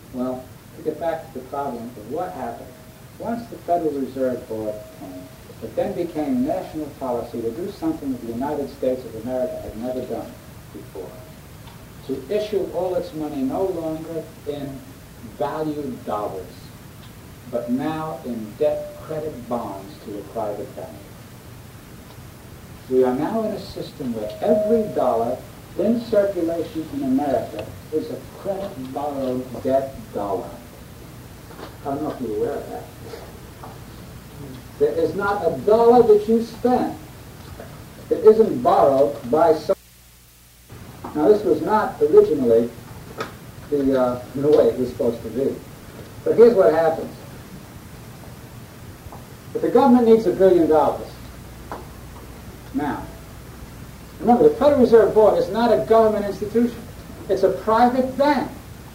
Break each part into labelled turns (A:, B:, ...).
A: Well, to get back to the problem of what happened, once the Federal Reserve Board came, it then became national policy to do something that the United States of America had never done before, to issue all its money no longer in valued dollars, but now in debt credit bonds to a private bank. We are now in a system where every dollar in circulation in America is a credit borrowed debt dollar. I don't know if you're aware of that. There is not a dollar that you spend that isn't borrowed by someone. Now, this was not originally the way it was supposed to be. But here's what happens. If the government needs $1 billion, now, remember, the Federal Reserve Board is not a government institution. It's a private bank.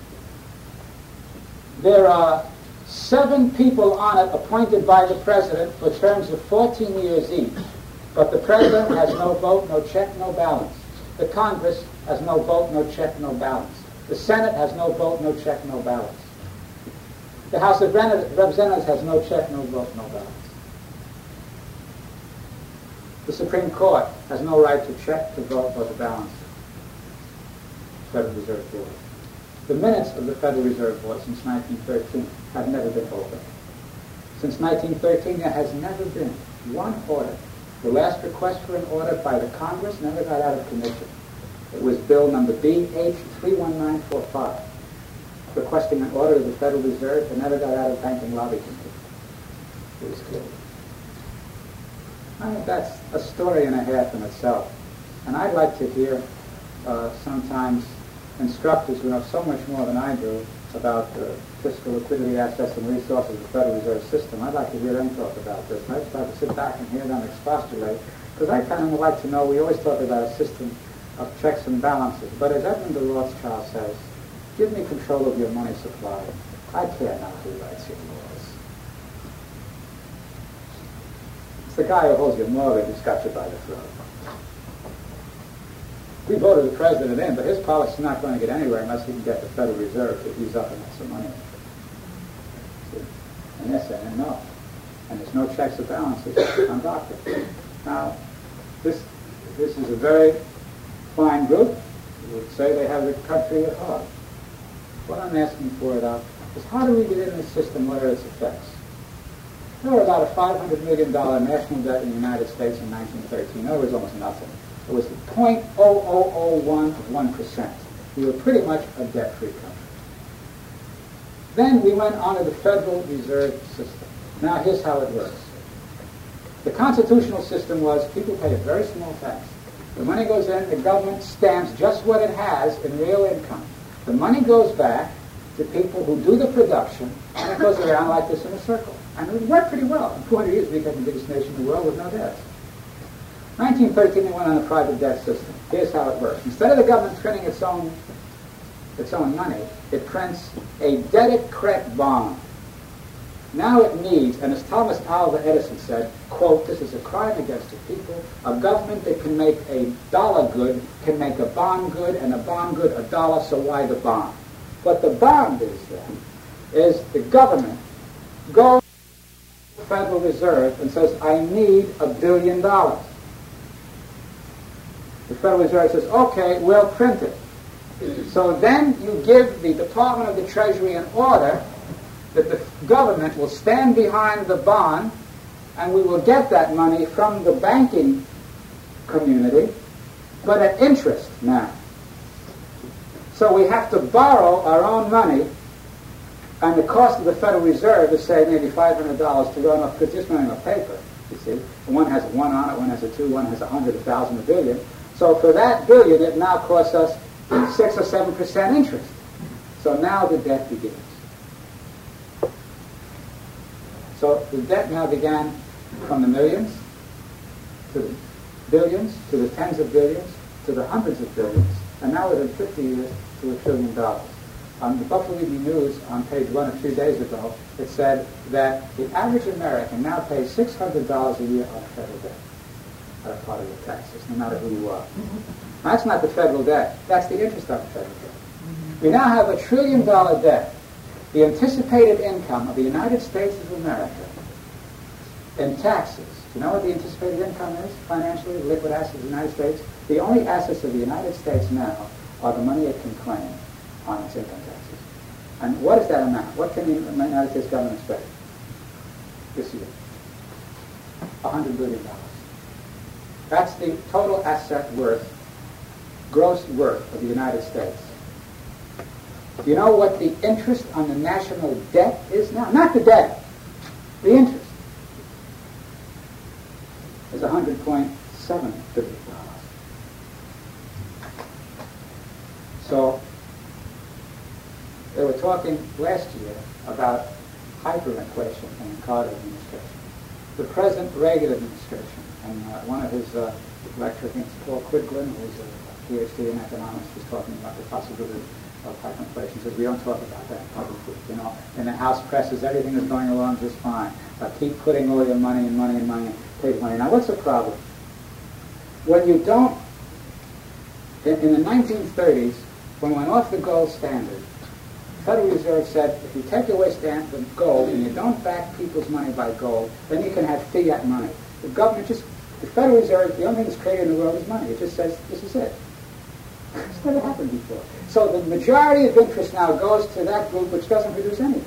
A: There are 7 people on it appointed by the president for terms of 14 years each. But the president has no vote, no check, no balance. The Congress has no vote, no check, no balance. The Senate has no vote, no check, no balance. The House of Representatives has no check, no vote, no balance. The Supreme Court has no right to check, to vote, or to balance the Federal Reserve Board. The minutes of the Federal Reserve Board since 1913 have never been opened. Since 1913, there has never been one order. The last request for an order by the Congress never got out of commission. It was Bill number BH 31945, requesting an order of the Federal Reserve that never got out of Banking Lobby Committee. It was killed. I think that's a story and a half in itself. And I'd like to hear sometimes instructors who know so much more than I do about the fiscal liquidity assets and resources of the Federal Reserve System. I'd like to hear them talk about this. And I'd like to sit back and hear them expostulate, because I kind of like to know, we always talk about a system of checks and balances. But as Edmund de Rothschild says, give me control of your money supply. I care not who writes your laws. It's the guy who holds your mortgage who's got you by the throat. We voted the president in, but his policy is not going to get anywhere unless he can get the Federal Reserve to ease up and have some money. See? And yes and no. And there's no checks or balances on doctrine. Now, this is a very fine group who would say they have the country at heart. What I'm asking for, though, is how do we get in this system? What are its effects? There were about a $500 million national debt in the United States in 1913. In other words, almost nothing. It was 0.0001 of 1%. We were pretty much a debt-free country. Then we went on to the Federal Reserve System. Now, here's how it works. The constitutional system was people pay a very small tax. The money goes in, the government stamps just what it has in real income. The money goes back to people who do the production, and it goes around like this in a circle. And it worked pretty well. In 200 years, we became the biggest nation in the world with no debts. 1913, they went on a private debt system. Here's how it works. Instead of the government printing its own money, it prints a debit credit bond. Now it needs, and as Thomas Alva Edison said, quote, this is a crime against the people. A government that can make a dollar good can make a bond good, and a bond good a dollar, so why the bond? What the bond is then, is the government goes to the Federal Reserve and says, I need $1 billion. The Federal Reserve says, okay, we'll print it. So then you give the Department of the Treasury an order that the government will stand behind the bond, and we will get that money from the banking community, but at interest now. So we have to borrow our own money, and the cost of the Federal Reserve is, say, maybe $500 to run off, because just running a paper, you see. One has a 1 on it, one has a 2, one has 100, 1,000, a billion. So for that billion, it now costs us 6 or 7% interest. So now the debt begins. So the debt now began from the millions to the billions, to the tens of billions, to the hundreds of billions, and now within 50 years to $1 trillion. On the Buffalo Evening News, on page 1 a few days ago, it said that the average American now pays $600 a year on federal debt. Are part of your taxes, no matter who you are. Now, that's not the federal debt. That's the interest on the federal debt. We now have $1 trillion debt. the anticipated income of the United States of America in taxes. Do you know what the anticipated income is financially, the liquid assets of the United States? The only assets of the United States now are the money it can claim on its income taxes. And what is that amount? What can the United States government expect this year? $100 billion. That's the total asset worth, gross worth of the United States. Do you know what the interest on the national debt is now? Not the debt, the interest is $100.7 billion. So they were talking last year about hyperinflation in the Carter administration. The President Reagan administration, and one of his lecturers, I think it's Paul Quidglin, who's a PhD in economics, was talking about the possibility of hyperinflation. He says, we don't talk about that publicly. You know, in the House presses, everything is going along just fine. Keep putting all your money and money and money and take money. Now, what's the problem? When you don't, in the 1930s, when we went off the gold standard, the Federal Reserve said, if you take away the gold and you don't back people's money by gold, then you can have fiat money. The government just, the Federal Reserve, the only thing that's created in the world is money. It just says, this is it. It's never happened before. So the majority of interest now goes to that group which doesn't produce anything.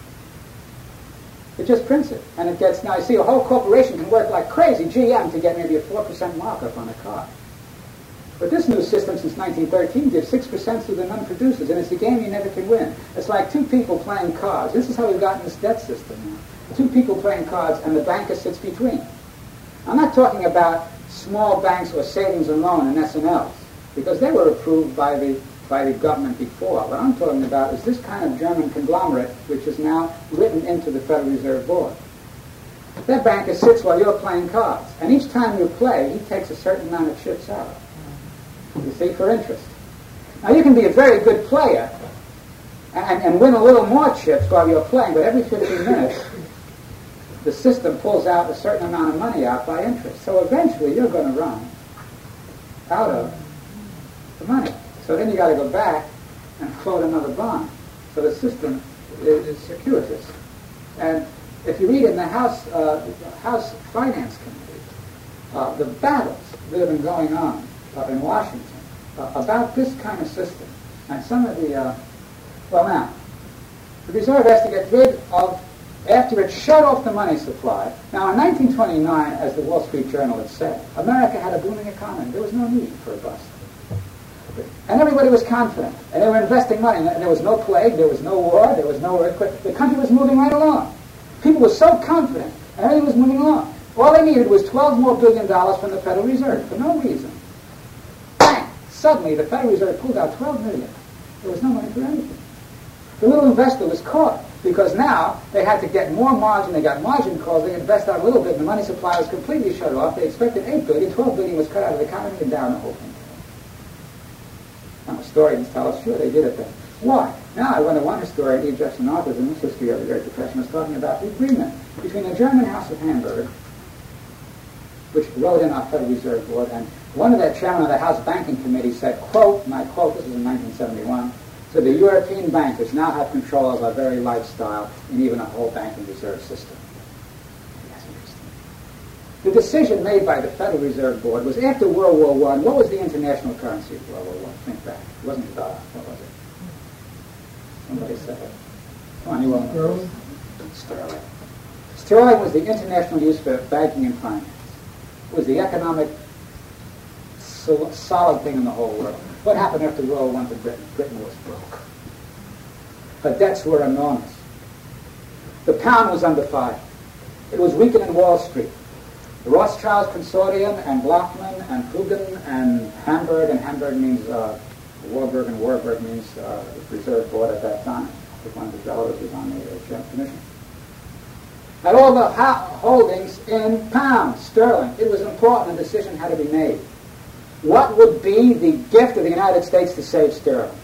A: It just prints it. And it gets, now you see, a whole corporation can work like crazy, GM, to get maybe a 4% markup on a car. But this new system since 1913 gives 6% to the non-producers, and it's a game you never can win. It's like two people playing cards. This is how we've gotten this debt system now. Two people playing cards, and the banker sits between. I'm not talking about small banks or savings and loan and S&Ls, because they were approved by the government before. What I'm talking about is this kind of German conglomerate, which is now written into the Federal Reserve Board. That banker sits while you're playing cards, and each time you play, he takes a certain amount of chips out. You see, for interest. Now, you can be a very good player and win a little more chips while you're playing, but every 15 minutes, the system pulls out a certain amount of money out by interest. So eventually, you're going to run out of the money. So then you got to go back and float another bond. So the system is circuitous. And if you read in the House Finance Committee, the battles that have been going on in Washington about this kind of system, and some of the, well now, the Reserve has to get rid of, after it shut off the money supply. Now in 1929, as the Wall Street Journal had said, America had a booming economy. There was no need for a bust. And everybody was confident, and they were investing money, and there was no plague, there was no war, there was no earthquake. The country was moving right along. People were so confident, and everything was moving along. All they needed was $12 billion more from the Federal Reserve, for no reason. Bang! Suddenly, the Federal Reserve pulled out $12 million. There was no money for anything. The little investor was caught, because now they had to get more margin. They got margin calls. They invest out a little bit, and the money supply was completely shut off. They expected $8 billion. $12 billion was cut out of the economy and down the whole thing. Now, historians tell us, sure, they did it then. Why? Now, one historian, E. Jefferson Arthurs, in his history of the Great Depression, was talking about the agreement between the German House of Hamburg, which wrote in our Federal Reserve Board, and one of the chairman of the House Banking Committee said, quote, and I quote, this was in 1971, said, the European bankers now have control of our very lifestyle and even a whole banking reserve system. That's interesting. The decision made by the Federal Reserve Board was after World War I. What was the international currency of World War I? Think back. It wasn't the dollar. What was it? Somebody said it. Come on, you all know. Sterling. Sterling was the international use for banking and finance. It was the economic solid thing in the whole world. What happened after World War I to Britain? Britain was broke. Her debts were enormous. The pound was under fire. It was weakening Wall Street. The Rothschild Consortium and Blockman and Fugen and Hamburg means Warburg, and Warburg means the Reserve Board at that time. One of his relatives was on the Joint Commission. Had all the holdings in pounds, sterling. It was important. A decision had to be made. What would be the gift of the United States to save sterling?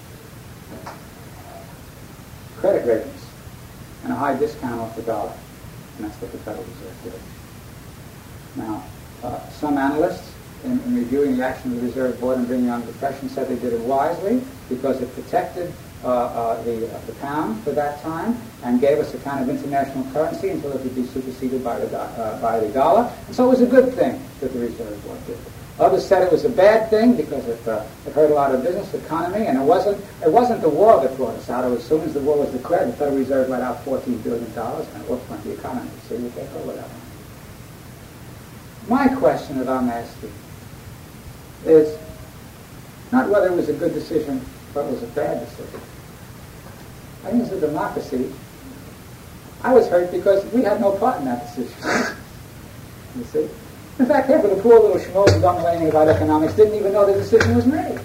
A: Credit ratings and a high discount off the dollar. And that's what the Federal Reserve did. Now, some analysts, in reviewing the action of the Reserve Board and bringing on the Depression, said they did it wisely because it protected the pound for that time and gave us a kind of international currency until it would be superseded by the dollar. And so it was a good thing that the Reserve Board did. Others said it was a bad thing because it hurt a lot of business economy, and it wasn't the war that brought us out. It was, as soon as the war was declared, the Federal Reserve let out $14 billion, and it went the economy. So you take over that one. My question that I'm asking is not whether it was a good decision, but it was a bad decision. I think it's a democracy. I was hurt because we had no part in that decision. You see? In fact, half of the poor little schmoes who don't know anything about economics didn't even know the decision was made.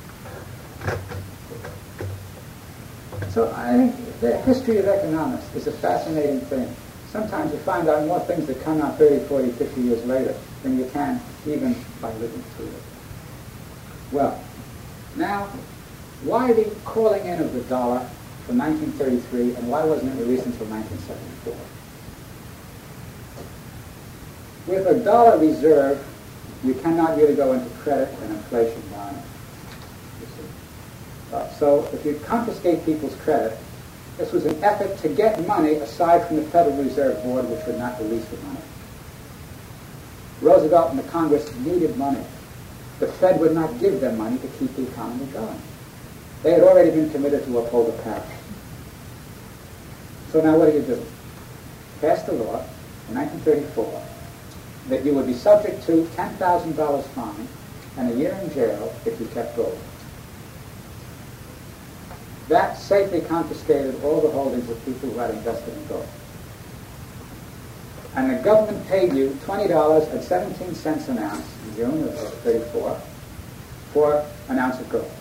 A: So I think the history of economics is a fascinating thing. Sometimes you find out more things that come out 30, 40, 50 years later than you can even by living through it. Well, now, why the calling in of the dollar from 1933, and why wasn't it released until 1974? With a dollar reserve, you cannot really go into credit and inflation buying. So if you confiscate people's credit, this was an effort to get money aside from the Federal Reserve Board, which would not release the money. Roosevelt and the Congress needed money. The Fed would not give them money to keep the economy going. They had already been committed to uphold the parish. So now what do? Passed a law in 1934 that you would be subject to $10,000 fine and a year in jail if you kept gold. That safely confiscated all the holdings of people who had invested in gold. And the government paid you $20.17 an ounce in June of 1934 for an ounce of gold.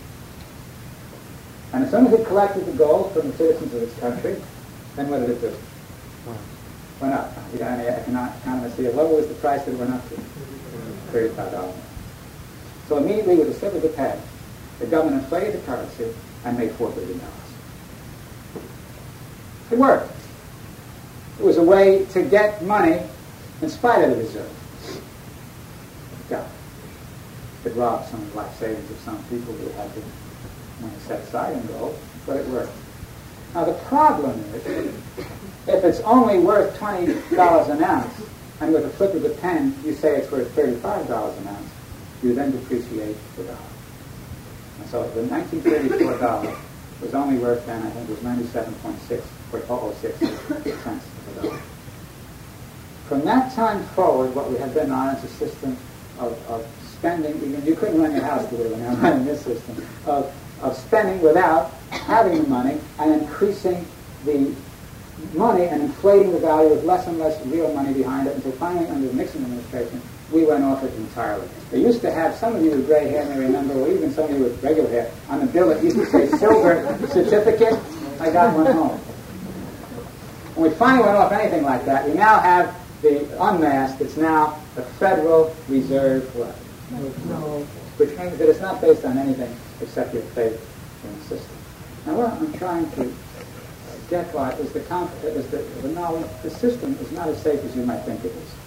A: And as soon as it collected the gold from the citizens of its country, then what did it do? Went up. You got any economists here? What was the price that it went up to? $35. So immediately with the slip of the pen, the government inflated the currency and made $4 billion. It worked. It was a way to get money in spite of the reserve. Yeah. It robbed some of the life savings of some people who had the money set aside in gold, but it worked. Now the problem is, if it's only worth $20 an ounce, and with a flip of the pen you say it's worth $35 an ounce, you then depreciate the dollar. And so the 1934 dollar was only worth then, I think it was 97.6 or 006 cents of a dollar. From that time forward, what we have been on is a system of spending. You couldn't run your house the way we're now running this system, of spending without having the money and increasing the money and inflating the value with less and less real money behind it until finally under the Nixon administration we went off it entirely. They used to have, some of you with gray hair may remember, or even some of you with regular hair, on the bill it used to say silver certificate. I got one home. When we finally went off anything like that, we now have the unmasked, it's now the Federal Reserve what? No. Which means that it's not based on anything except your faith in the system. Now what I'm trying to get at is the knowledge the system is not as safe as you might think it is.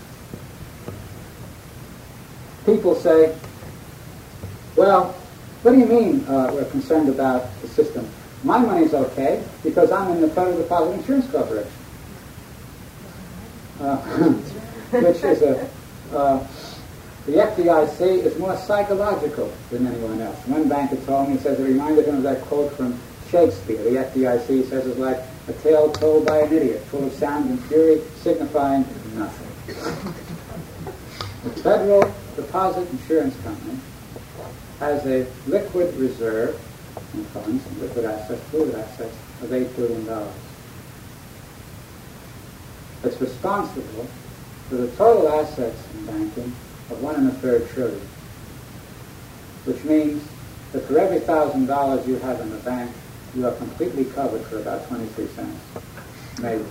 A: People say, well, what do you mean we're concerned about the system? My money's okay because I'm in the Federal Deposit Insurance Corporation. Which is the FDIC is more psychological than anyone else. One banker told me, he says it reminded him of that quote from Shakespeare. The FDIC says it's like a tale told by an idiot, full of sound and fury, signifying nothing. The Federal Deposit Insurance Company has a liquid reserve in funds, liquid assets, fluid assets of $8 billion. It's responsible for the total assets in banking of $1 1/3 trillion, which means that for every $1,000 you have in the bank, you are completely covered for about 23 cents, maybe.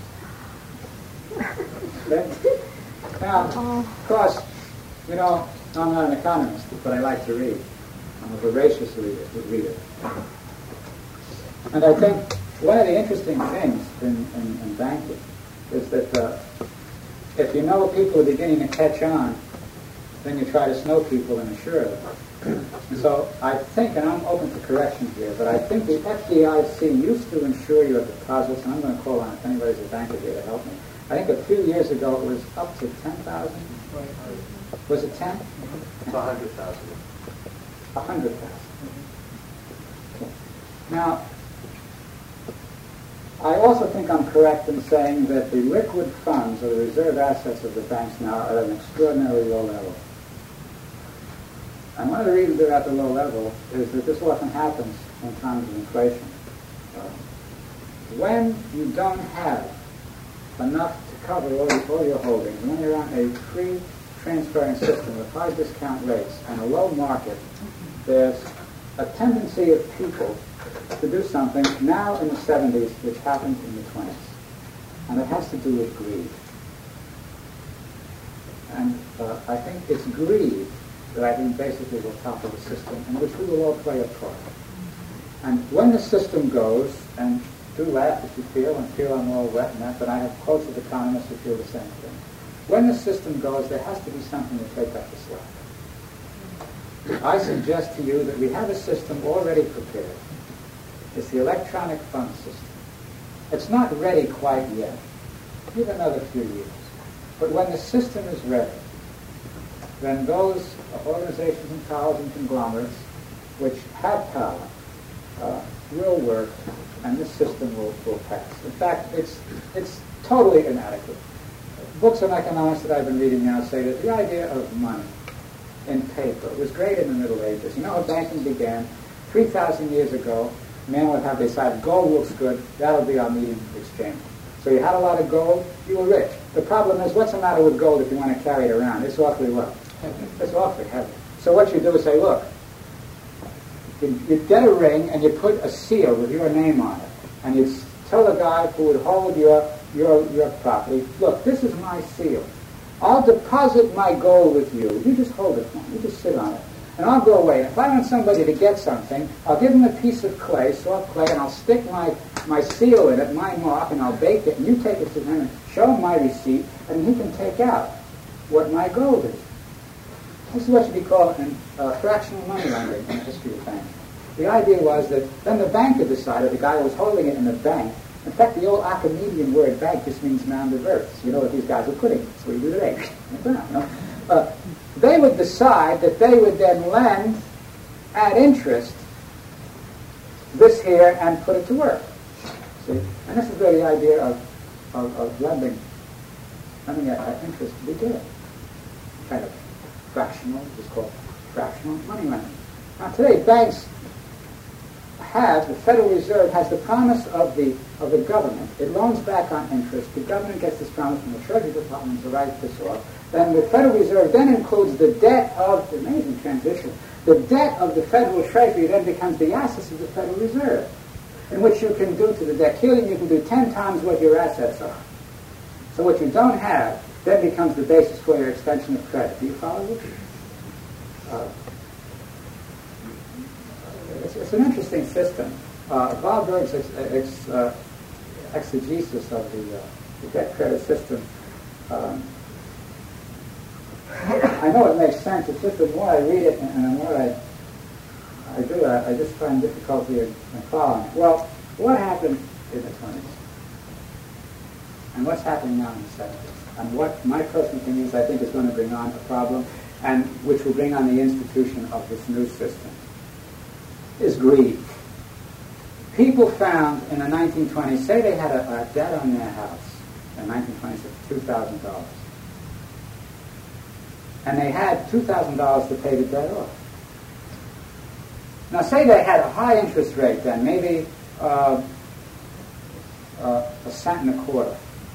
A: Okay? Now, of course, you know, I'm not an economist, but I like to read. I'm a voracious reader. And I think one of the interesting things in banking is that if you know people are beginning to catch on, then you try to snow people and assure them. So I think, and I'm open to correction here, but I think the FDIC used to insure your deposits, and I'm going to call on if anybody's a banker here to help me. I think a few years ago it was up to 10,000. Was it 10?
B: It's 100,000.
A: 100,000. Okay. Now, I also think I'm correct in saying that the liquid funds or the reserve assets of the banks now are at an extraordinarily low level. And one of the reasons they're at the low level is that this often happens in times of inflation. When you don't have enough to cover all your holdings, when you're on a free transferring system with high discount rates and a low market, there's a tendency of people to do something now in the 70s which happened in the 20s. And it has to do with greed. And I think it's greed that I think basically will topple the system in which we will all play a part. And when the system goes, and do laugh if you feel, and feel I'm all wet and that, but I have quotes of economists who feel the same thing. When the system goes, there has to be something to take up the slack. I suggest to you that we have a system already prepared. It's the electronic fund system. It's not ready quite yet. Give another few years. But when the system is ready, then those organizations and powers and conglomerates which have power will work, and this system will pass. In fact, it's totally inadequate. Books on economics that I've been reading now say that the idea of money in paper was great in the Middle Ages. You know how banking began? 3,000 years ago, men would have decided gold looks good, that'll be our medium of exchange. So you had a lot of gold, you were rich. The problem is, what's the matter with gold if you want to carry it around? It's awfully well. It's awfully heavy. So what you do is say, look, you get a ring and you put a seal with your name on it, and you tell the guy who would hold your property, look, this is my seal. I'll deposit my gold with you. You just hold it for me. You just sit on it. And I'll go away. If I want somebody to get something, I'll give them a piece of clay, soft clay, and I'll stick my seal in it, my mark, and I'll bake it, and you take it to him and show him my receipt, and he can take out what my gold is. This is what should be called fractional money lending in the history of banking. The idea was that then the banker decided, the guy who was holding it in the bank, in fact, the old Archimedean word bank just means mound of earth. You know what these guys were putting. So you do the egg in the ground, you know? They would decide that they would then lend at interest this here and put it to work. See? And this is where the idea of lending at interest began. Kind of fractional, it's called fractional money lending. Now today, banks the Federal Reserve has the promise of the government. It loans back on interest. The government gets this promise from the Treasury Department to write this off. Then the Federal Reserve then includes the debt of, the amazing transition, the debt of the Federal Treasury then becomes the assets of the Federal Reserve, in which you can do to the debt. Clearly you can do 10 times what your assets are. So what you don't have then becomes the basis for your extension of credit. Do you follow this? It's an interesting system. Wahlberg's exegesis of the debt credit system, I know it makes sense. It's just the more I read it and the more I do it, I just find difficulty in following. Well, what happened in the 20s? And what's happening now in the 70s? And what my personal opinion is, I think, is going to bring on a problem, and which will bring on the institution of this new system, is greed. People found in the 1920s, say they had a debt on their house in 1926, $2,000. And they had $2,000 to pay the debt off. Now say they had a high interest rate then, maybe a cent and a quarter,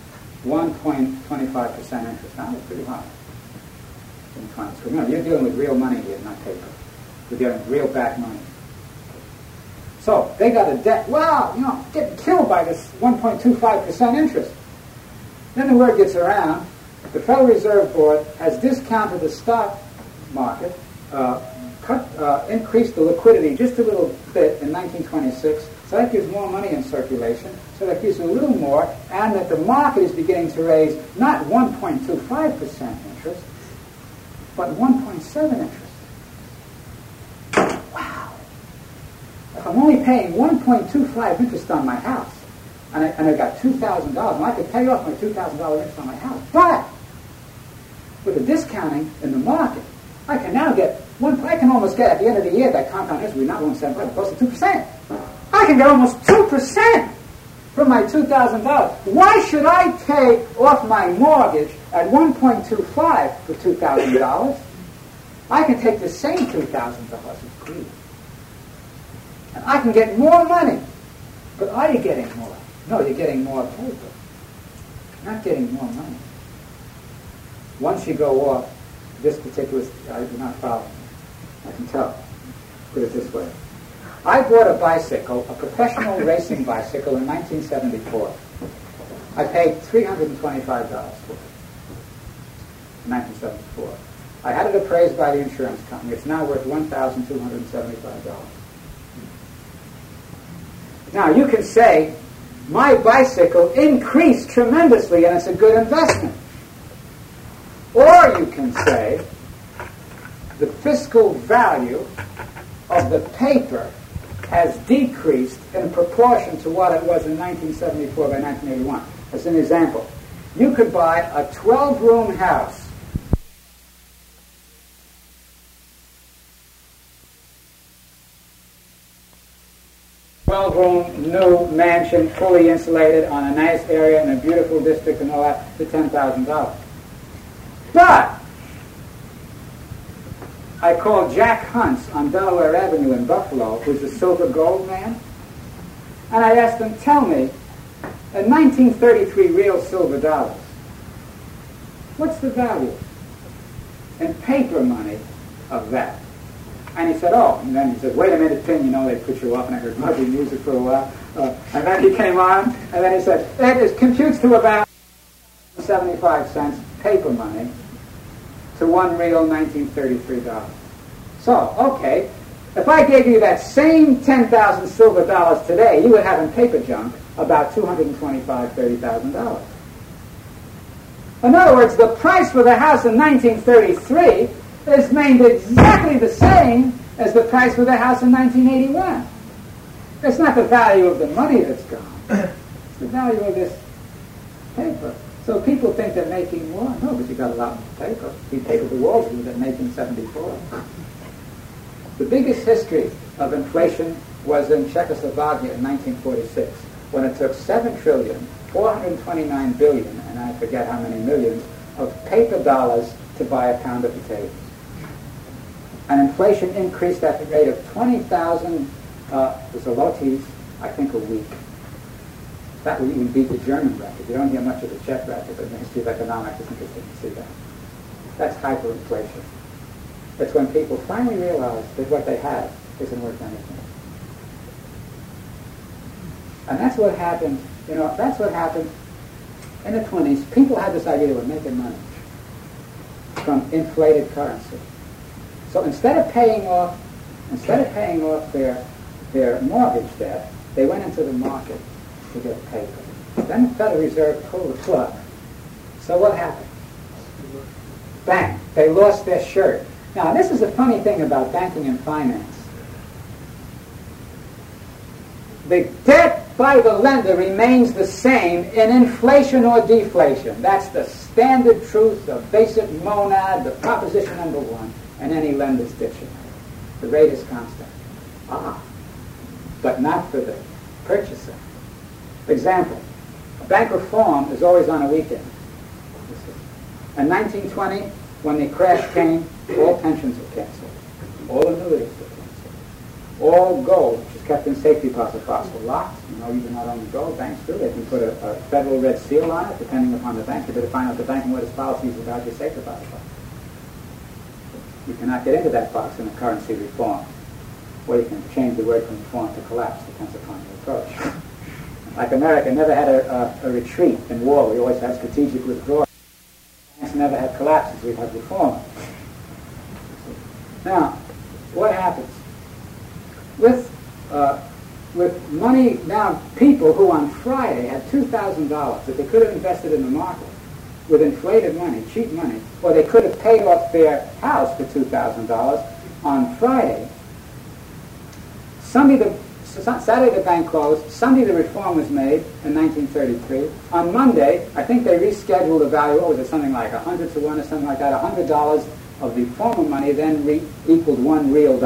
A: 1.25% interest. Now that's pretty high in the 20s. Remember, you're dealing with real money here, not paper. You're dealing with real back money. So they got a debt. Wow, getting killed by this 1.25% interest. Then the word gets around. The Federal Reserve Board has discounted the stock market, increased the liquidity just a little bit in 1926. So that gives more money in circulation. So that gives a little more, and that the market is beginning to raise not 1.25% interest, but 1.7 interest. I'm only paying 1.25 interest on my house. And I got $2,000, and I could pay off my $2,000 interest on my house. But with the discounting in the market, I can now get I can almost get at the end of the year that compound interest, we're not 1.75, but close to 2%. I can get almost 2% from my $2,000. Why should I pay off my mortgage at 1.25 for $2,000? I can take the same $2,000 as greed. And I can get more money. But are you getting more? No, you're getting more paper. You're not getting more money. Once you go off this particular, you're not following. I can tell. Put it this way. I bought a bicycle, a professional racing bicycle in 1974. I paid $325 for it in 1974. I had it appraised by the insurance company. It's now worth $1,275. Now, you can say, my bicycle increased tremendously and it's a good investment. Or you can say, the fiscal value of the paper has decreased in proportion to what it was in 1974 by 1981. As an example, you could buy a 12-room house new mansion, fully insulated on a nice area in a beautiful district and all that, for $10,000. But I called Jack Hunts on Delaware Avenue in Buffalo, who's a silver gold man, and I asked him, tell me, in 1933 real silver dollars, what's the value in paper money of that? And he said, oh, and then he said, wait a minute, Tim, you know, they put you up, and I heard muddy music for a while. And then he came on, and then he said, it computes to about 75 cents paper money to one real 1933 dollar. So, okay, if I gave you that same 10,000 silver dollars today, you would have in paper junk about $225,000-$30,000. In other words, the price for the house in 1933 is made exactly the same as the price for the house in 1981. It's not the value of the money that's gone. It's the value of this paper. So people think they're making more. No, but you got a lot of paper. You papered the walls with it in 1874. The biggest history of inflation was in Czechoslovakia in 1946, when it took $7,429 billion, and I forget how many millions, of paper dollars to buy a pound of potatoes. And inflation increased at the rate of 20,000 zlotys, I think, a week. That would even beat the German record. You don't hear much of the Czech record, but in the history of economics, it's interesting to see that. That's hyperinflation. It's when people finally realize that what they have isn't worth anything. And that's what happened, that's what happened in the 20s. People had this idea they were making money from inflated currency. So instead of paying off their mortgage debt, they went into the market to get paper. Then the Federal Reserve pulled the plug. So what happened? Bang! They lost their shirt. Now, this is a funny thing about banking and finance. The debt by the lender remains the same in inflation or deflation. That's the standard truth, the basic monad, the proposition number one, in any lender's dictionary. The rate is constant. But not for the purchaser. For example, bank reform is always on a weekend. In 1920, when the crash came, all pensions were canceled. All annuities were canceled. All gold, which is kept in safe deposit box, were locked. You can not only gold, banks do. They can put a federal red seal on it, depending upon the bank. You better find out the bank and what its policy is about your safe deposit box. You cannot get into that box in a currency reform. Or you can change the word from reform to collapse, depends upon your approach. Like America never had a retreat in war. We always had strategic withdrawal. Banks never had collapses. We've had reform. Now, what happens? With money, now people who on Friday had $2,000 that they could have invested in the market with inflated money, cheap money, or they could have paid off their house for $2,000 on Friday. Saturday the bank closed. Sunday the reform was made in 1933. On Monday, I think they rescheduled the value. What was it? Something like 100 to 1 or something like that. $100 of the former money then equaled $1 real.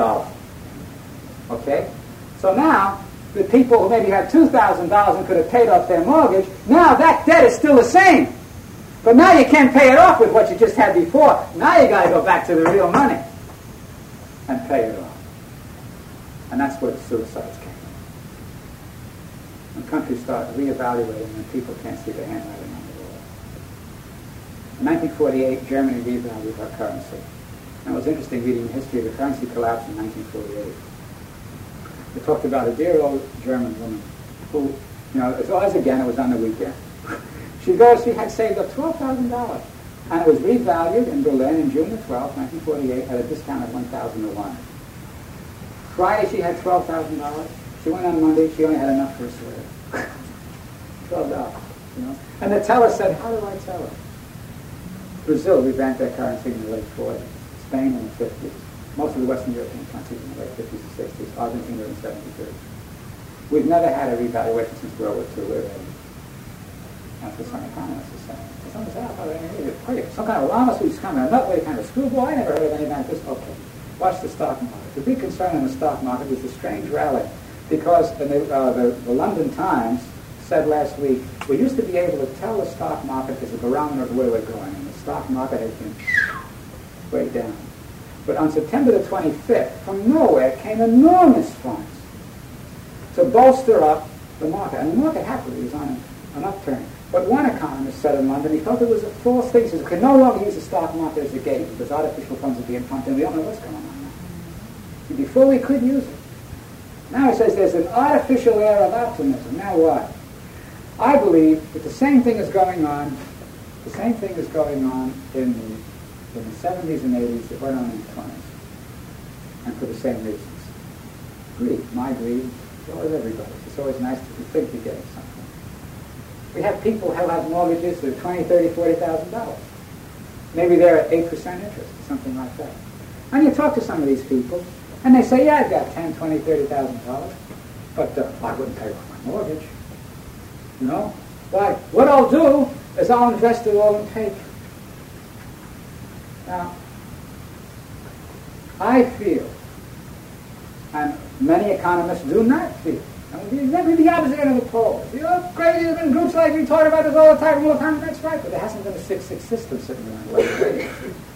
A: Okay? So now, the people who maybe had $2,000 and could have paid off their mortgage, now that debt is still the same. But now you can't pay it off with what you just had before. Now you got to go back to the real money and pay it off. And that's where the suicides came in. When countries start reevaluating and people can't see the handwriting on the wall. In 1948, Germany revalued her currency. And it was interesting reading the history of the currency collapse in 1948. They talked about a dear old German woman who, as always again, it was on the weekend. She had saved up $12,000. And it was revalued in Berlin in June the 12th, 1948, at a discount of 1,000 to 1. Friday she had $12,000. She went on Monday, she only had enough for a sweater. $12, And the teller said, how do I tell her? Brazil revamped their currency in the late 40s. Spain in the 50s. Most of the Western European countries in the late 50s and 60s. Argentina in the 70s. We've never had a revaluation since World War II. We're ready. That's what some economists are saying. Someone said, some kind of llama who's coming, a nutway kind of screwball. I never heard of anything like this. Okay. Watch the stock market. The big concern in the stock market was the strange rally, because the London Times said last week, we used to be able to tell the stock market as a barometer of where we're going, and the stock market has been way down. But on September the 25th, from nowhere came enormous funds to bolster up the market. And the market happily was on an upturn. But one economist said in London, he felt it was a false thing. He says, we can no longer use the stock market as a gauge because artificial funds are being pumped in. We don't know what's going on now. And before we could use it. Now he says there's an artificial air of optimism. Now what? I believe that the same thing is going on in the 70s and 80s that went on in the 20s. And for the same reasons. Greed. My greed. It's always everybody's. It's always nice to think you're getting something. We have people who have mortgages that are $20,000, $30,000, $40,000. Maybe they're at 8% interest or something like that. And you talk to some of these people, and they say, yeah, I've got $10,000, $20,000, $30,000, but I wouldn't pay off my mortgage. Why? What I'll do is I'll invest it all in paper. Now, I feel, and many economists do not feel, exactly the opposite end of the pole. Crazy, there's been groups like we talk about this all the time, that's right, but there hasn't been a 6-6 system sitting around like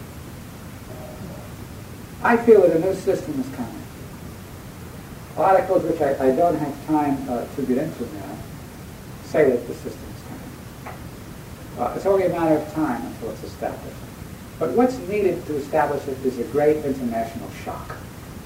A: I feel that a new system is coming. Articles which I don't have time to get into now say that the system is coming. It's only a matter of time until it's established. But what's needed to establish it is a great international shock.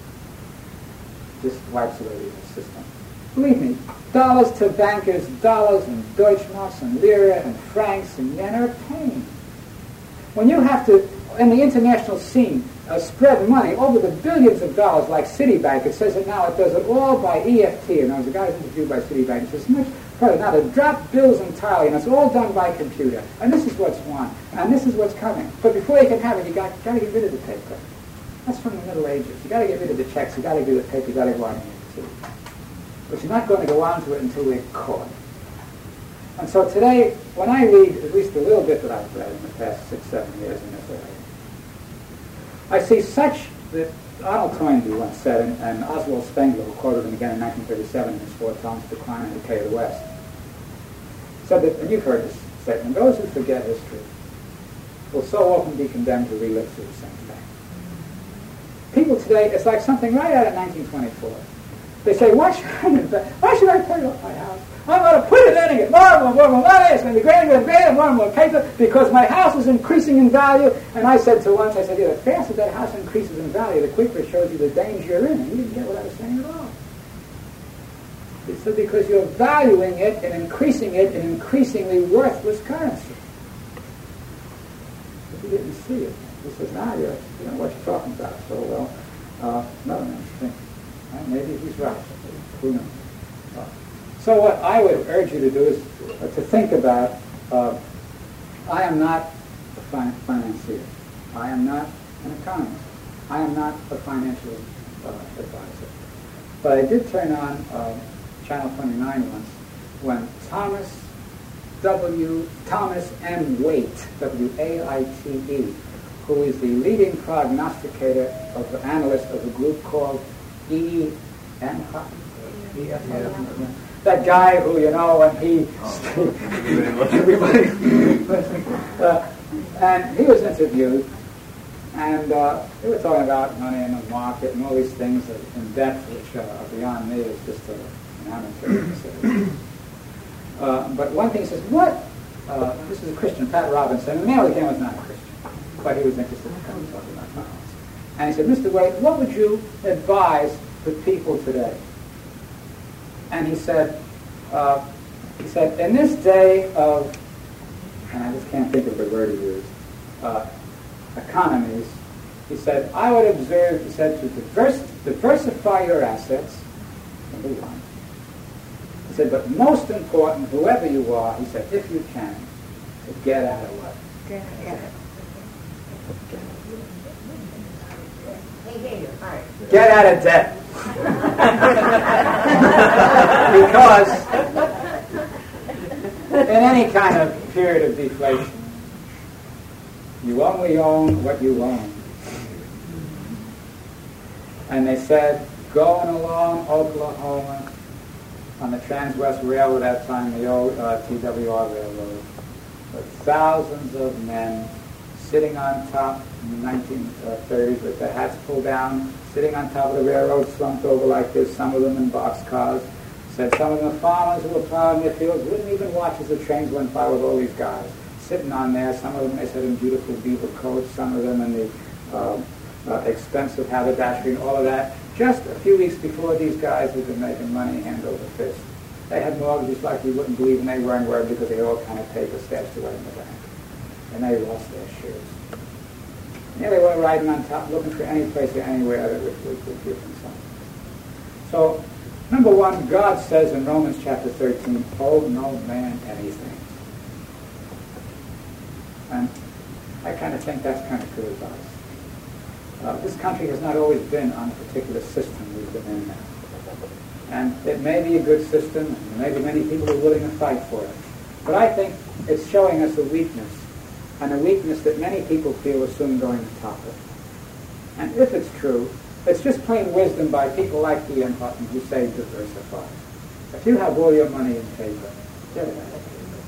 A: Just wipes away the system. Believe me, dollars to bankers, dollars and Deutschmarks and lira and francs and yen are a pain. When you have to, in the international scene, spread money over the billions of dollars like Citibank, it says that now it does it all by EFT. And there was a guy who's interviewed by Citibank, it says much further. Now they drop bills entirely, and it's all done by computer. And this is what's won, and this is what's coming. But before you can have it, you got to get rid of the paper. That's from the Middle Ages. You got to get rid of the checks, you got to get rid of the paper, you got to go on EFT. But you're not going to go on to it until we're caught. And so today, when I read at least a little bit that I've read in the past 6-7 years in this area, I see such that Arnold Toynbee once said, and Oswald Spengler, who quoted him again in 1937 in his 4 tomes, Decline and Decay of the West, said that, and you've heard this statement, those who forget history will so often be condemned to relive through the same thing. People today, it's like something right out of 1924. They say, why should I pay off my house? I'm going to put it in and get more and more money. It's going to be greater and greater, more and more paper, because my house is increasing in value. And I said to once, the faster that house increases in value, the quicker it shows you the danger you're in. And you didn't get what I was saying at all. It's because you're valuing it and increasing it in increasingly worthless currency. But you didn't see it. He says, you know what you're talking about. So, no, maybe he's right. Who knows? So what I would urge you to do is to think about, I am not a financier. I am not an economist. I am not a financial advisor. But I did turn on Channel 29 once when Thomas M. Waite, W-A-I-T-E, who is the leading prognosticator of the analyst of a group called that guy who, you know, when he everybody and he was interviewed, and they were talking about money in the market and all these things in depth which are beyond me as just an amateur. But one thing he says, this is a Christian, Pat Robinson, and the man who came was not a Christian, but he was interested in talking about violence. And he said, Mr. Waite, what would you advise the people today? And he said, in this day of, and I just can't think of the word he used, economies, he said, I would observe, he said, to diversify your assets, number one. He said, but most important, whoever you are, he said, if you can, to get out of what? Get out of debt. Because in any kind of period of deflation, you only own what you own. And they said, going along Oklahoma on the Trans-West Railroad at that time, the old TWR Railroad, with thousands of men sitting on top in the 1930s with their hats pulled down, sitting on top of the railroad, slumped over like this, some of them in boxcars. Said some of the farmers who were plowing their fields wouldn't even watch as the trains went by with all these guys sitting on there. Some of them, they said, in beautiful beaver coats, some of them in the expensive haberdashery and all of that. Just a few weeks before, these guys had been making money hand over fist. They had mortgages like you wouldn't believe, and they weren't worried because they had all kind of paper stashed away in the bank. And they lost their shares. Yeah, they were riding on top, looking for any place or anywhere that would give them something. So, number one, God says in Romans chapter 13, owe no man anything. And I kind of think that's kind of good advice. This country has not always been on a particular system we've been in now. And it may be a good system, and there may be many people who are willing to fight for it. But I think it's showing us a weakness, and a weakness that many people feel is soon going to topple. And if it's true, it's just plain wisdom by people like Ian Hutton who say diversify. If you have all your money in paper, get it out of paper.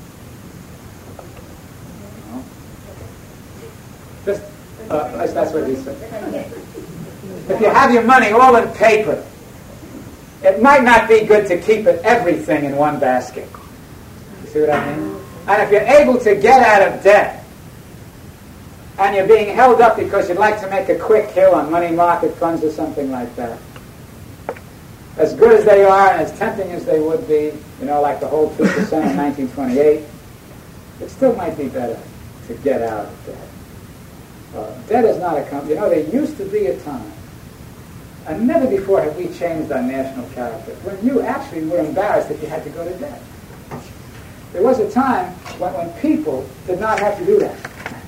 A: No? Just, that's what he said. If you have your money all in paper, it might not be good to keep everything in one basket. You see what I mean? And if you're able to get out of debt, and you're being held up because you'd like to make a quick kill on money market funds or something like that, as good as they are and as tempting as they would be, you know, like the whole 2% in 1928, it still might be better to get out of debt. Debt is not a company. You know, there used to be a time, and never before have we changed our national character, when you actually were embarrassed if you had to go to debt. There was a time when people did not have to do that.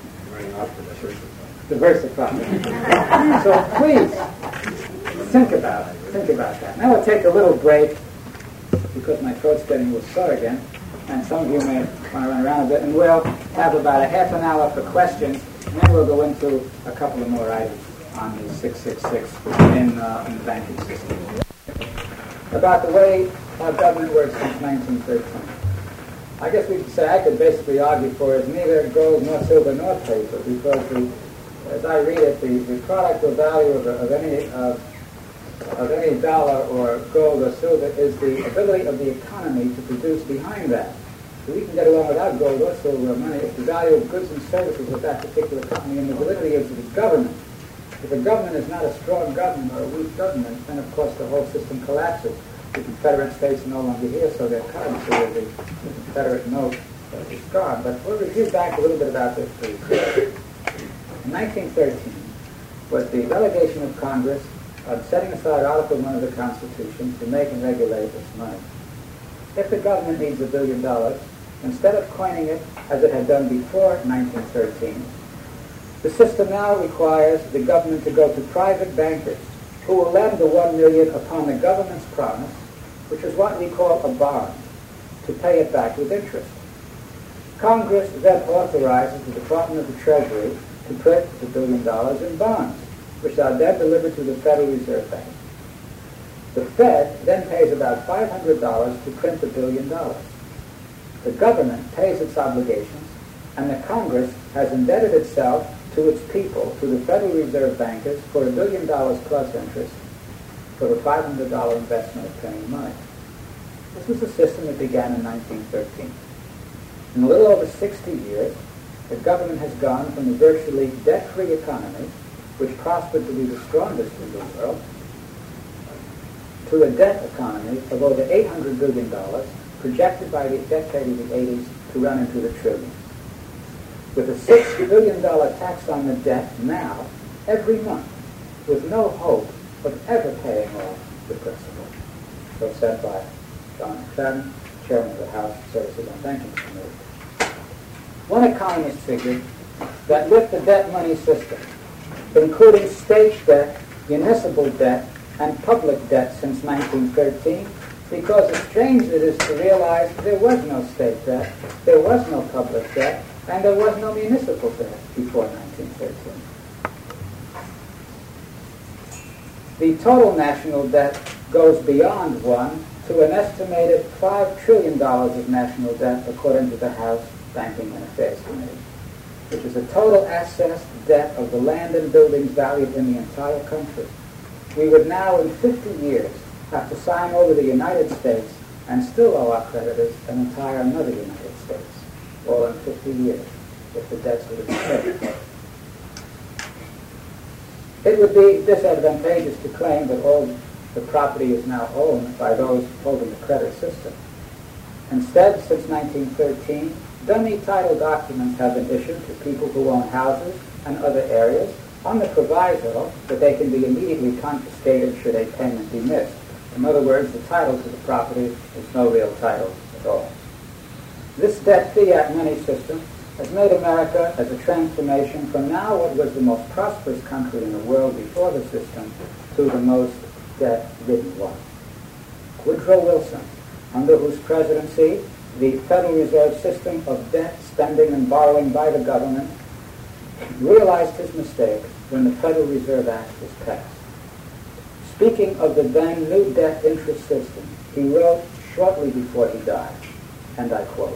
A: Diversify. So please, think about it. Think about that. Now we'll take a little break, because my throat's getting a little sore again, and some of you may want to run around a bit, and we'll have about a half an hour for questions, and then we'll go into a couple of more items on the 666 in the banking system. About the way our government works since 1913. I guess we could say, I could basically argue for it, neither gold nor silver nor paper, because as I read it, the product or value of any dollar or gold or silver is the ability of the economy to produce behind that. So we can get along without gold or silver or money if the value of goods and services of that particular company and the validity of the government. If a government is not a strong government or a weak government, then of course the whole system collapses. The Confederate States are no longer here, so their currency or the Confederate note is gone. But we'll review back a little bit about this, please. In 1913 was the delegation of Congress setting aside Article 1 of the Constitution to make and regulate its money. If the government needs $1 billion, instead of coining it as it had done before 1913, the system now requires the government to go to private bankers who will lend the $1 million upon the government's promise, which is what we call a bond, to pay it back with interest. Congress then authorizes the Department of the Treasury to print $1 billion in bonds, which are then delivered to the Federal Reserve Bank. The Fed then pays about $500 to print $1 billion. The government pays its obligations, and the Congress has indebted itself to its people, to the Federal Reserve bankers, for $1 billion plus interest for the $500 investment of printing money. This was a system that began in 1913. In a little over 60 years, the government has gone from a virtually debt-free economy, which prospered to be the strongest in the world, to a debt economy of over $800 billion, projected by the decade of the 80s to run into the trillions. With a $6 billion tax on the debt now, every month, with no hope of ever paying off the principal. So said by John McFadden, Chairman of the House Services and Banking Committee. One economist figured that with the debt money system, including state debt, municipal debt, and public debt since 1913, because it's strange it is to realize there was no state debt, there was no public debt, and there was no municipal debt before 1913. The total national debt goes beyond one to an estimated $5 trillion of national debt, according to the House Banking and Affairs Committee, which is a total assessed debt of the land and buildings valued in the entire country. We would now, in 50 years, have to sign over the United States and still owe our creditors an entire another United States, all in 50 years, if the debts were to be paid. It would be disadvantageous to claim that all the property is now owned by those holding the credit system. Instead, since 1913, dummy title documents have been issued to people who own houses and other areas on the proviso that they can be immediately confiscated should a payment be missed. In other words, the title to the property is no real title at all. This debt fiat money system has made America as a transformation from now what was the most prosperous country in the world before the system to the most debt-ridden one. Woodrow Wilson, under whose presidency the Federal Reserve system of debt, spending, and borrowing by the government realized his mistake when the Federal Reserve Act was passed. Speaking of the then new debt interest system, he wrote shortly before he died, and I quote,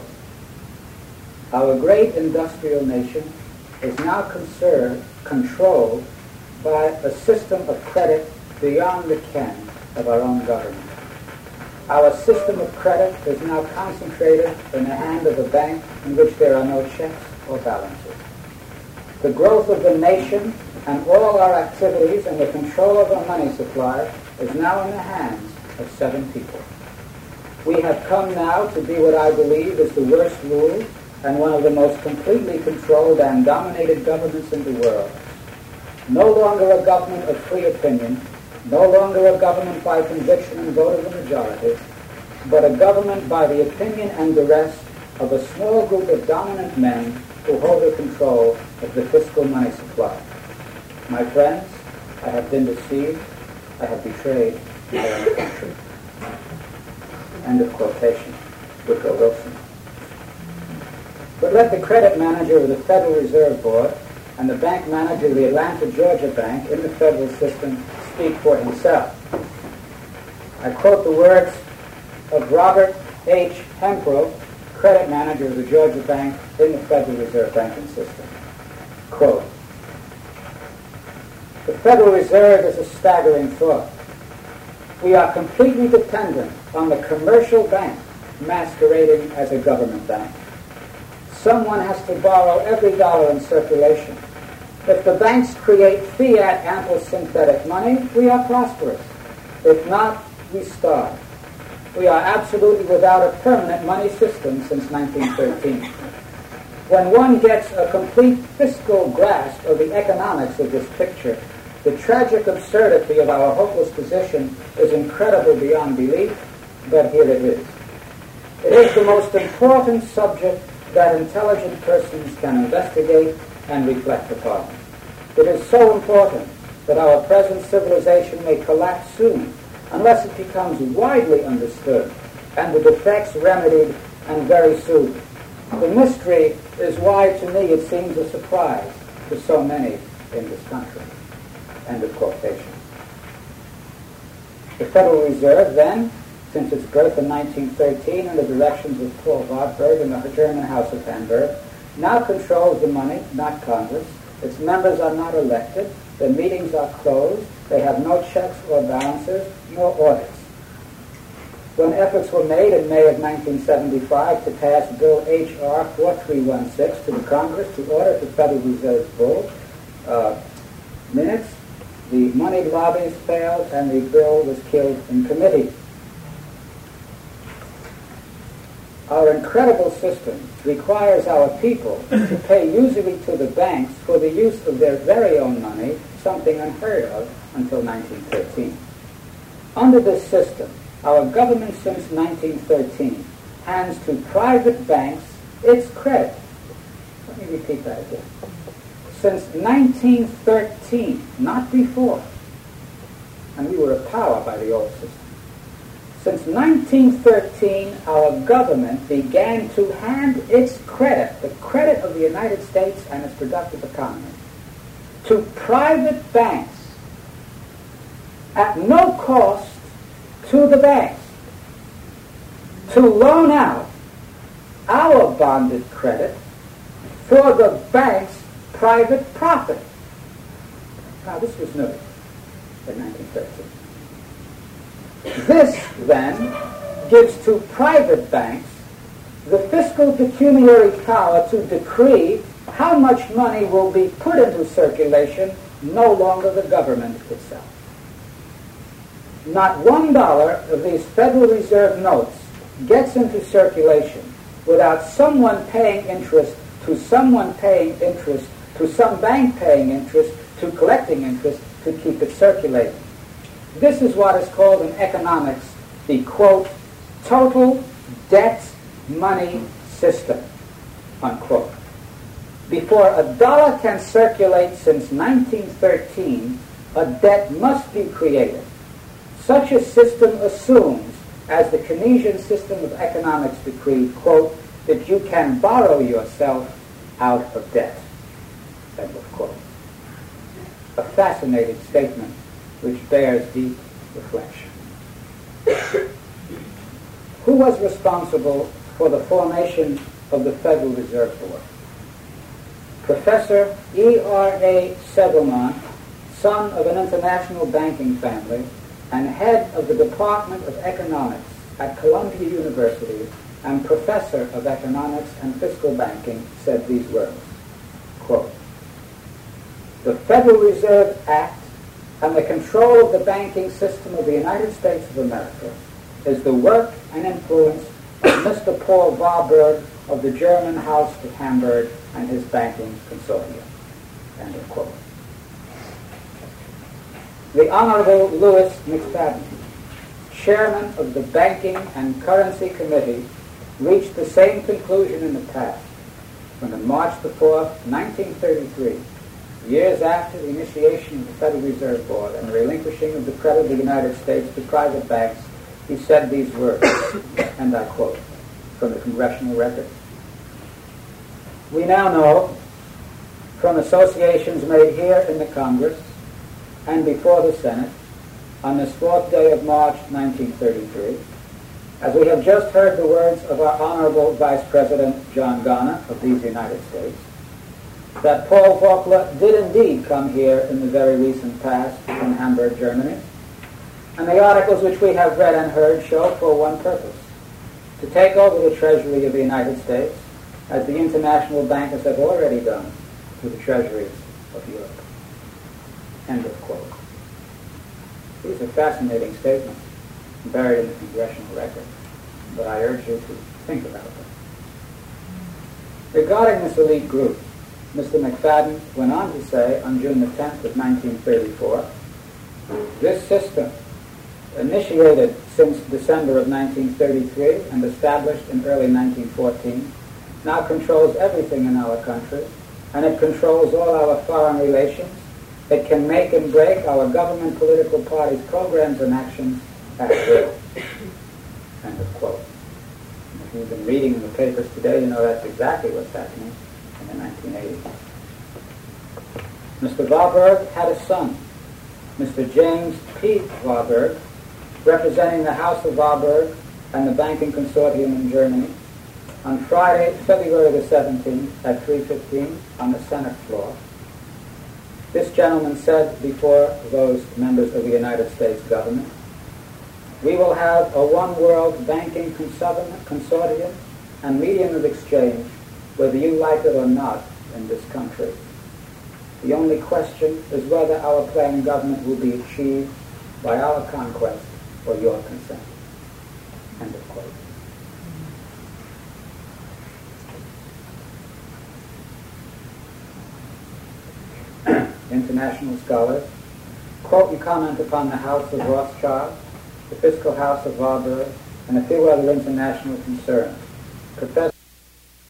A: "Our great industrial nation is now controlled by a system of credit beyond the ken of our own government. Our system of credit is now concentrated in the hand of a bank in which there are no checks or balances. The growth of the nation and all our activities and the control of our money supply is now in the hands of 7 people. We have come now to be what I believe is the worst ruled and one of the most completely controlled and dominated governments in the world. No longer a government of free opinion, no longer a government by conviction and vote of the majority, but a government by the opinion and duress of a small group of dominant men who hold the control of the fiscal money supply. My friends, I have been deceived, I have betrayed my own country." End of quotation. Woodrow Wilson. But let the credit manager of the Federal Reserve Board and the bank manager of the Atlanta, Georgia Bank in the federal system speak for himself. I quote the words of Robert H. Hemphill, credit manager of the Georgia Bank in the Federal Reserve banking system. Quote, "The Federal Reserve is a staggering thought. We are completely dependent on the commercial bank masquerading as a government bank. Someone has to borrow every dollar in circulation. If the banks create fiat ample synthetic money, we are prosperous. If not, we starve. We are absolutely without a permanent money system since 1913. When one gets a complete fiscal grasp of the economics of this picture, the tragic absurdity of our hopeless position is incredible beyond belief, but here it is. It is the most important subject that intelligent persons can investigate and reflect upon. It is so important that our present civilization may collapse soon unless it becomes widely understood and the defects remedied, and very soon. The mystery is why, to me, it seems a surprise to so many in this country." End of quotation. The Federal Reserve, then, since its birth in 1913 under the directions of Paul Warburg in the German House of Hamburg, now controls the money, not Congress. Its members are not elected. Their meetings are closed. They have no checks or balances, nor audits. When efforts were made in May of 1975 to pass Bill H.R. 4316 to the Congress to audit the Federal Reserve Bull minutes, the moneyed lobbies failed and the bill was killed in committee. Our incredible system requires our people to pay usury to the banks for the use of their very own money, something unheard of until 1913. Under this system, our government since 1913 hands to private banks its credit. Let me repeat that again. Since 1913, not before, and we were a power by the old system. Since 1913, our government began to hand its credit, the credit of the United States and its productive economy, to private banks at no cost to the banks to loan out our bonded credit for the bank's private profit. Now, this was new in 1913. This, then, gives to private banks the fiscal pecuniary power to decree how much money will be put into circulation, no longer the government itself. Not $1 of these Federal Reserve notes gets into circulation without someone paying interest to someone paying interest to some bank paying interest to collecting interest to keep it circulating. This is what is called in economics the, quote, total debt money system, unquote. Before a dollar can circulate since 1913, a debt must be created. Such a system assumes, as the Keynesian system of economics decreed, quote, that you can borrow yourself out of debt, end of quote. A fascinating statement which bears deep reflection. Who was responsible for the formation of the Federal Reserve Board? Professor E.R.A. Segelman, son of an international banking family and head of the Department of Economics at Columbia University and professor of economics and fiscal banking, said these words, quote, "The Federal Reserve Act and the control of the banking system of the United States of America is the work and influence of Mr. Paul Warburg of the German House of Hamburg and his banking consortium." End of quote. The Honorable Louis McFadden, chairman of the Banking and Currency Committee, reached the same conclusion in the past when on March the 4th, 1933, years after the initiation of the Federal Reserve Board and the relinquishing of the credit of the United States to private banks, he said these words, and I quote from the congressional record. "We now know from associations made here in the Congress and before the Senate on this 4th day of March 1933, as we have just heard the words of our Honorable Vice President John Garner of these United States, that Paul Volcker did indeed come here in the very recent past from Hamburg, Germany, and the articles which we have read and heard show for one purpose, to take over the Treasury of the United States, as the international bankers have already done to the treasuries of Europe." End of quote. These are fascinating statements buried in the congressional record, but I urge you to think about them. Regarding this elite group, Mr. McFadden went on to say on June the 10th of 1934, "This system, initiated since December of 1933 and established in early 1914, now controls everything in our country, and it controls all our foreign relations, It can make and break our government political parties' programs and actions at will. End of quote. If you've been reading in the papers today, you know that's exactly what's happening in the 1980s. Mr. Warburg had a son, Mr. James P. Warburg, representing the House of Warburg and the banking consortium in Germany, on Friday, February the 17th at 3:15 on the Senate floor. This gentleman said before those members of the United States government, "We will have a one-world banking consortium and medium of exchange, whether you like it or not, in this country. The only question is whether our planned government will be achieved by our conquest or your consent." End of quote. International scholars quote and comment upon the House of Rothschild, the fiscal house of Warburg, and a few other international concerns. Professor